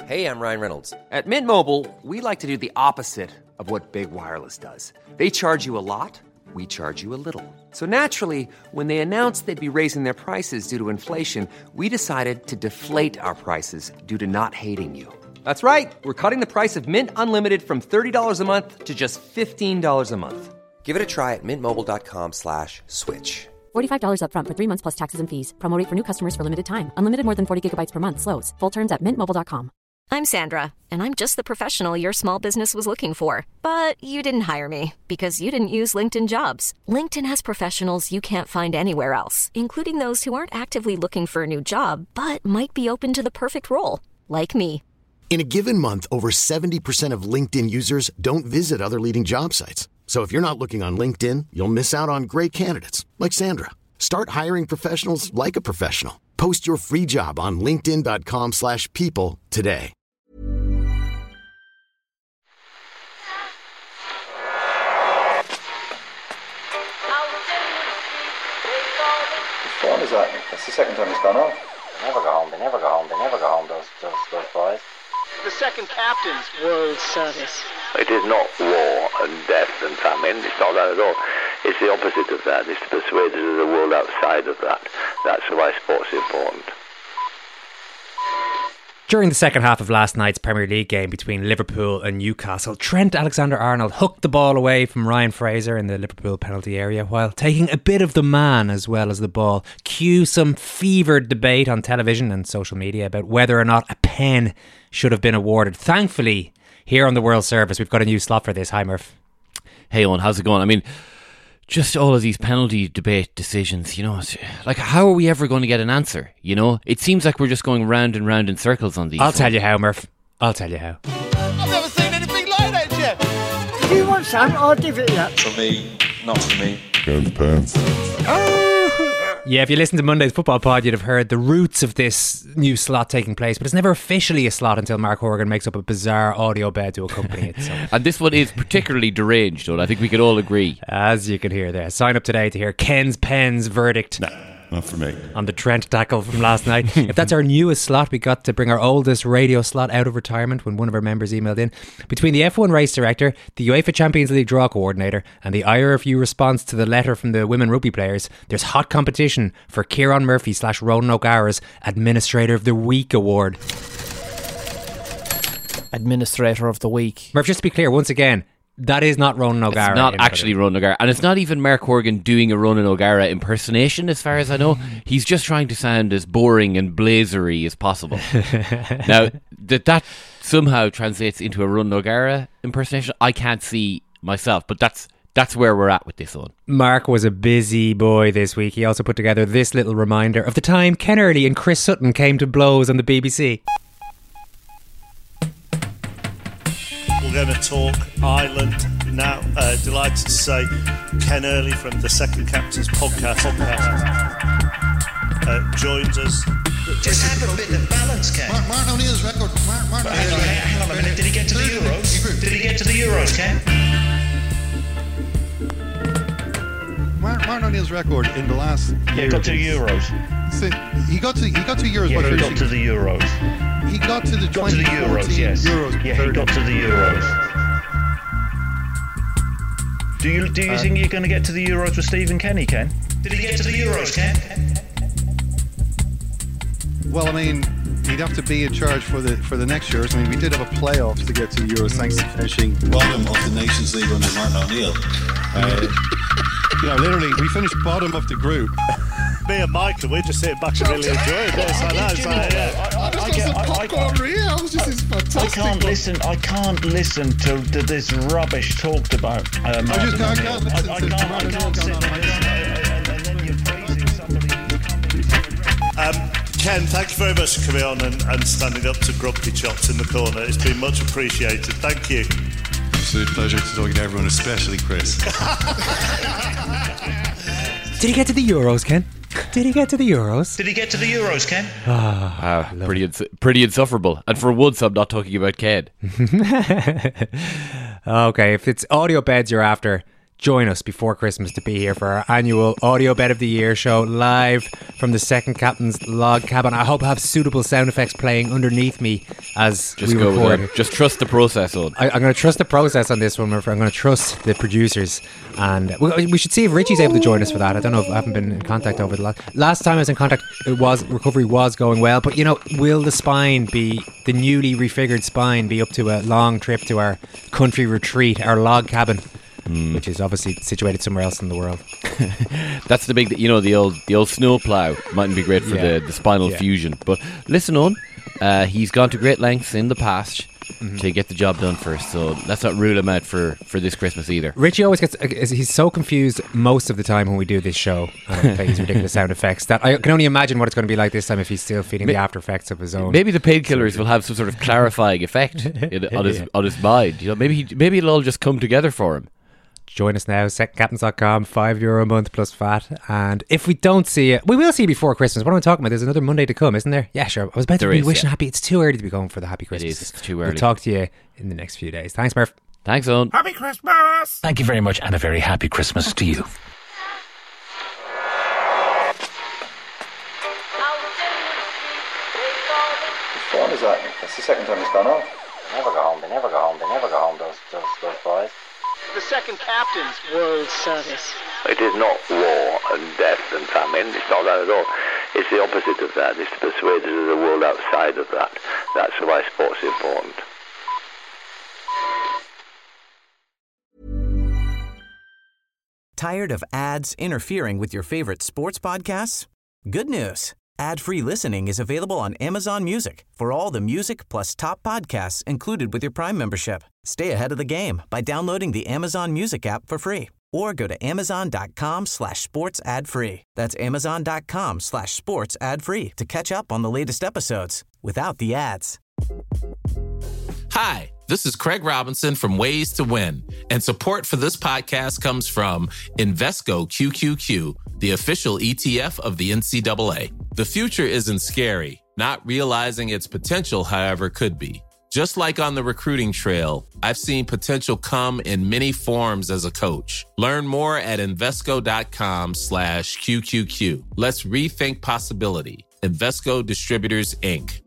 Hey, I'm Ryan Reynolds. At Mint Mobile, we like to do the opposite of what Big Wireless does. They charge you a lot, we charge you a little. So naturally, when they announced they'd be raising their prices due to inflation, we decided to deflate our prices due to not hating you. That's right. We're cutting the price of Mint Unlimited from $30 a month to just $15 a month. Give it a try at mintmobile.com/switch. $45 up front for 3 months plus taxes and fees. Promo rate for new customers for limited time. Unlimited more than 40 gigabytes per month. Slows full terms at mintmobile.com. I'm Sandra, and I'm just the professional your small business was looking for. But you didn't hire me because you didn't use LinkedIn Jobs. LinkedIn has professionals you can't find anywhere else, including those who aren't actively looking for a new job, but might be open to the perfect role, like me. In a given month, over 70% of LinkedIn users don't visit other leading job sites. So if you're not looking on LinkedIn, you'll miss out on great candidates like Sandra. Start hiring professionals like a professional. Post your free job on linkedin.com/people today. What time is that? That's the second time it's gone off. They never go home, those boys. The second captain's world service. It is not war and death and famine. It's not that at all. It's the opposite of that. It's to persuade us of the world outside of that. That's why sport's important. During the second half of last night's Premier League game between Liverpool and Newcastle, Trent Alexander-Arnold hooked the ball away from Ryan Fraser in the Liverpool penalty area while taking a bit of the man as well as the ball. Cue some fevered debate on television and social media about whether or not a pen should have been awarded. Thankfully, here on the World Service, we've got a new slot for this. Hi, Murph. Hey, Owen, how's it going? I mean, just all of these penalty debate decisions, you know, like, how are we ever going to get an answer? You know, it seems like we're just going round and round in circles on these. I'll tell you how, Murph. I'll tell you how. I've never seen anything like that yet. Do you want some? I'll give it you. For me, not for me. Yeah, if you listen to Monday's football pod, you'd have heard the roots of this new slot taking place, but it's never officially a slot until Mark Horgan makes up a bizarre audio bed to accompany it. So. And this one is particularly deranged, though. I think we could all agree. As you can hear there. Sign up today to hear Ken's Penn's verdict. Nah, not for me. On the Trent tackle from last night. If that's our newest slot, we got to bring our oldest radio slot out of retirement when one of our members emailed in. Between the F1 race director, the UEFA Champions League draw coordinator, and the IRFU response to the letter from the women rugby players, there's hot competition for Kieran Murphy / Ronan O'Gara's Administrator of the Week award. Administrator of the Week. Murph, just to be clear, once again, that is not Ronan O'Gara. It's not actually Ronan O'Gara. And it's not even Mark Horgan doing a Ronan O'Gara impersonation, as far as I know. He's just trying to sound as boring and blazery as possible. Now, that somehow translates into a Ronan O'Gara impersonation, I can't see myself. But that's where we're at with this one. Mark was a busy boy this week. He also put together this little reminder of the time Ken Early and Chris Sutton came to blows on the BBC. We're going to talk Ireland now. Delighted to say Ken Early from the Second Captains podcast joins us. Just have a bit of balance, Ken. Martin O'Neill's record. Hang on a minute. Did he get to the Euros? Did he get to the Euros, Ken? Martin O'Neill's record in the last year. He got to Euros. He got to Euros. Yeah, he got to the Euros. He got to the 2014 Euros, yes. Euros. Yeah, he got to the Euros. Do you think you're going to get to the Euros with Stephen Kenny, Ken? Did he get to the Euros, Ken? Well, I mean, he'd have to be in charge for the next Euros. I mean, we did have a playoffs to get to the Euros thanks to finishing bottom of the Nations League under Martin O'Neill. You know, literally, we finished bottom of the group. Me and Michael, we're just sitting back and really enjoying this. I know. I just got some popcorn here. I was just this fantastic. I can't listen to this rubbish talked about. I can't sit and then you're praising somebody. Ken, thank you very much for coming on and standing up to Grumpy Chops in the corner. It's been much appreciated. Thank you. Absolute pleasure to talking to everyone, especially Chris. Did he get to the Euros, Ken? Did he get to the Euros? Did he get to the Euros, Ken? Pretty insufferable. And for once, I'm not talking about Ken. Okay, if it's audio beds you're after, join us before Christmas to be here for our annual Audio Bet of the Year show, live from the second captain's log cabin. I hope I have suitable sound effects playing underneath me as we record. Just trust the process on. I'm going to trust the process on this one. I'm going to trust the producers, and we should see if Richie's able to join us for that. I don't know if I haven't been in contact over the last time I was in contact. Recovery was going well, but will the newly refigured spine be up to a long trip to our country retreat, our log cabin, which is obviously situated somewhere else in the world? That's the big, the old snow plough mightn't be great for the spinal fusion. But listen on, he's gone to great lengths in the past to get the job done first, so let's not rule him out for this Christmas either. Richie always he's so confused most of the time when we do this show and play these ridiculous sound effects that I can only imagine what it's going to be like this time if he's still feeling the after effects of his own. Maybe the painkillers will have some sort of clarifying effect on his mind. Maybe it'll all just come together for him. Join us now, secondcaptains.com, €5 a month plus VAT. And if we don't see you, we will see you before Christmas. What am I talking about? There's another Monday to come, isn't there? Yeah, sure. I was about to be wishing happy. It's too early to be going for the happy Christmas. It is. It's too early. We'll talk to you in the next few days. Thanks, Murph. Thanks, Owen. Happy Christmas! Thank you very much, and a very happy Christmas to you. What phone is that? That's the second time it's gone off. They never go home, those boys. The second captain's world service. It is not war and death and famine. It's not that at all. It's the opposite of that. It's to persuade us of the world outside of that. That's why sport's important. Tired of ads interfering with your favorite sports podcasts? Good news. Ad-free listening is available on Amazon Music for all the music plus top podcasts included with your Prime membership. Stay ahead of the game by downloading the Amazon Music app for free or go to amazon.com/sports ad free. That's amazon.com/sports ad free to catch up on the latest episodes without the ads. Hi, this is Craig Robinson from Ways to Win, and support for this podcast comes from Invesco QQQ, the official ETF of the NCAA. The future isn't scary. Not realizing its potential, however, could be. Just like on the recruiting trail, I've seen potential come in many forms as a coach. Learn more at Invesco.com/QQQ. Let's rethink possibility. Invesco Distributors, Inc.